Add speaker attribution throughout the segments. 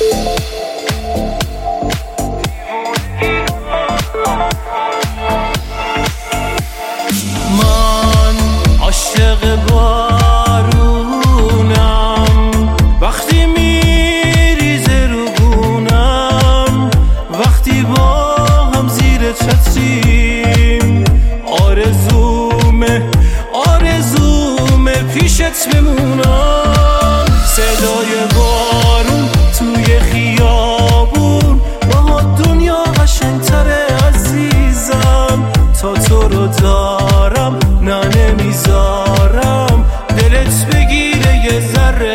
Speaker 1: من عاشق بارونم، وقتی میریزه رو گونم، وقتی با هم زیر چتریم، آرزومه پیشت بمونم. صدای بارون توی خیابون، با دنیا قشنگ‌تره عزیزم. تا تو رو دارم نه نمیذارم دلت بگیره یه ذره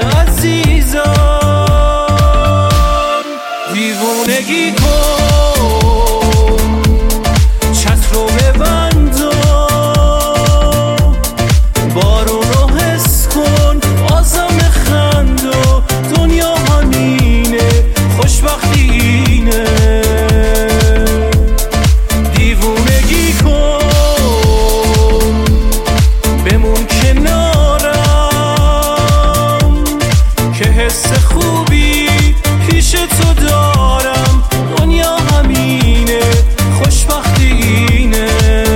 Speaker 1: عزیزم. دیوونگی کن، چتر رو ببند و بارون رو حس کن، بازم خند و دنیا همینه، خوشبختی اینه. دیوونگی کن، بمون کنارم، که حس خوبی پیش تو دارم. دنیا همینه، خوشبختی اینه.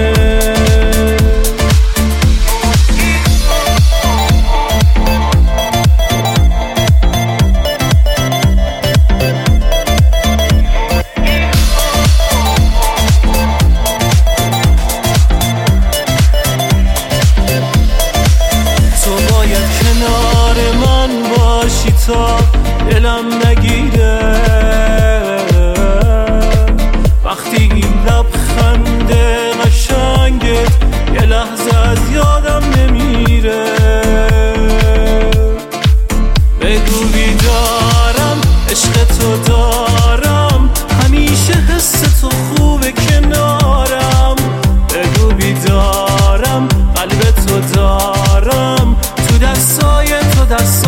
Speaker 1: تو باید کنار من باشی تا دلم نگیره، وقتی این لبخند قشنگت یه لحظه از یادم نمیره. بگو بیدارم، عشق تو دارم، همیشه حس تو خوبه کنارم. بگو بیدارم، قلب تو دارم، تو دستای تو